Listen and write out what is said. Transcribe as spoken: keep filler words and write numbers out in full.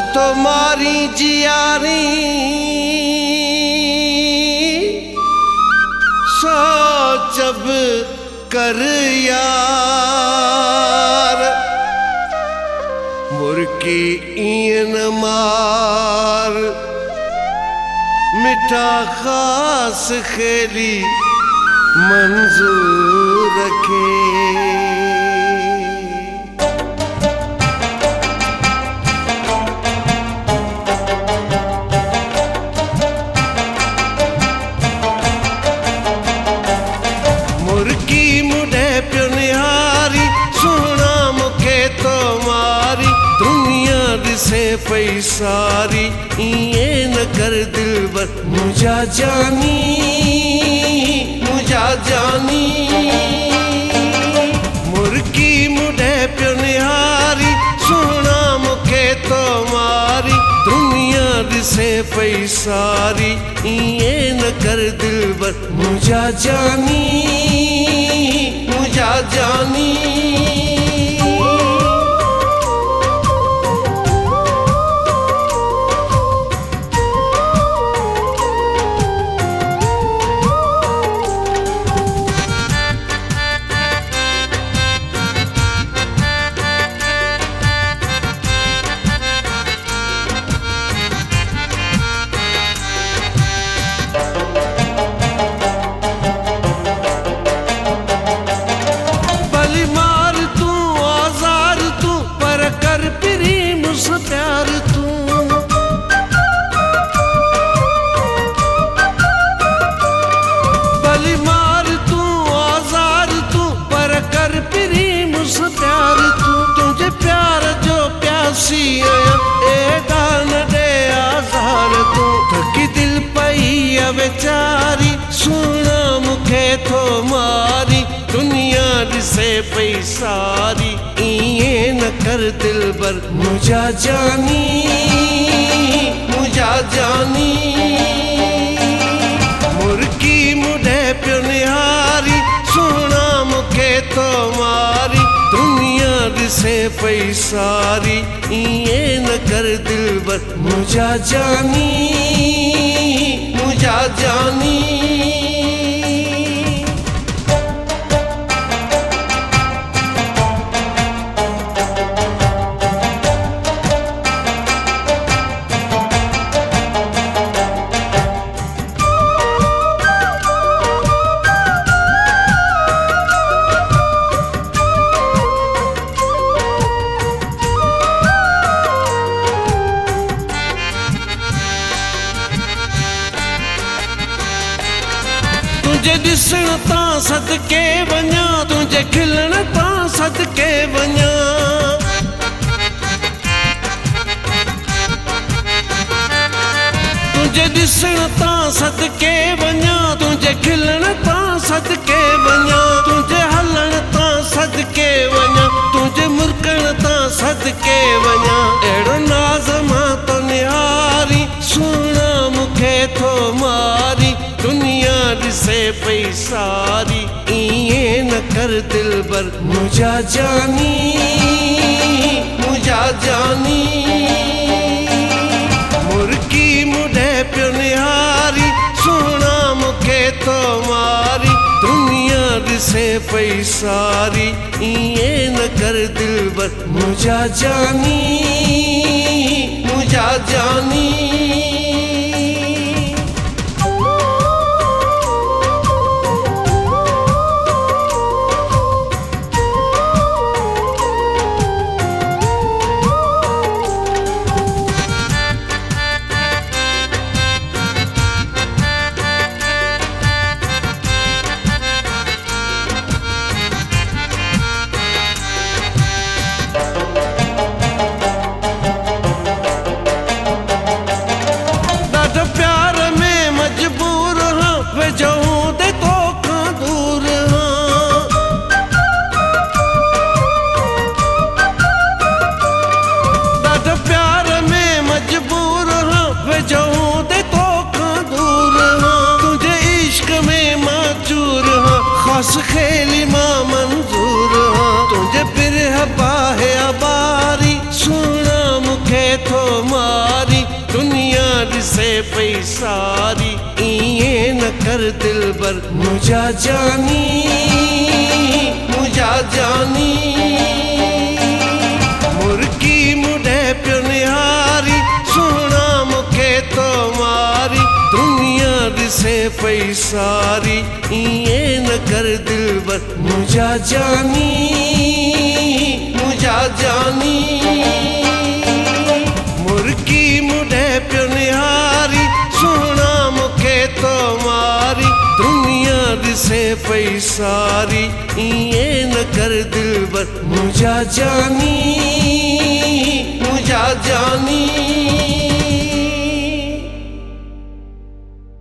तुम्हारी जियारी सो जब कर यार मुर्की ईन मार मिठा खास खेली मंजूर रखे। मुर्गी मुढ़े प्यो निहारी सोना मुखे तो मारी दुनिया दिसे पई सारी इए न कर दिल बर मुझा जानी मुझा जानी। मुर्गी मुढ़े प्यो निहारी सोना मुखे तो मारी दुनिया दिसे पई सारी इए न कर दिल बर मुझा जानी मुझा जानी। प्यार तू भली मार तू आजार तू पर कर पिरी मुझ प्यार तू तुझे प्यार जो प्यासी आया ए गान दे आजार तू थकी दिल पई बेचारी सुना मुखे थो मारी दुनिया दिसे पई सारी इए न कर दिल बर मुझा जानी मुझा जानी। मुर्गी मुढ़े प्यो निहारी सोना मुखे तो मारी दुनिया दिसे पई सारी इए न कर दिल बर मुझा जानी मुझा जानी। तुझे दिसण ता सदके वञा तुझे खिलण ता सदके वञा तुझे दिसण ता सदके वञा तुझे खिलण ता सदके वञा तुझे हलण ता सदके वञा तुझे मुर्कण ता सदके वञा अहिड़ो नाज़ मां तो निहारी सुहिणा मुखे थो मारी दुनिया दिसे पई सारी इए न कर दिल बर मुझा जानी मुझा जानी। मुर्गी मुढ़े प्यो निहारी सोना मुखे तो मारी दुनिया दिसे पई सारी इए न कर दिल बर मुझा जानी मुझा जानी। खास खेली मां मंजूर हाँ तुझे बिरह बाहे अबारी सुना मुखे थो मां दिसे पई सारी इए न कर दिलबर मुझा जानी मुझा जानी मुर्गी मुडे पियो निहारी सोना मुखे तो मारी दुनिया दिसे पई सारी इए न कर दिलबर मुझा जानी मुझा जानी मुर्गी मुडे पियो निहारी सोना मुखे तो मारी दुनिया दिसे पई सारी इए न कर दिलबर मुझा जानी मुझा जानी।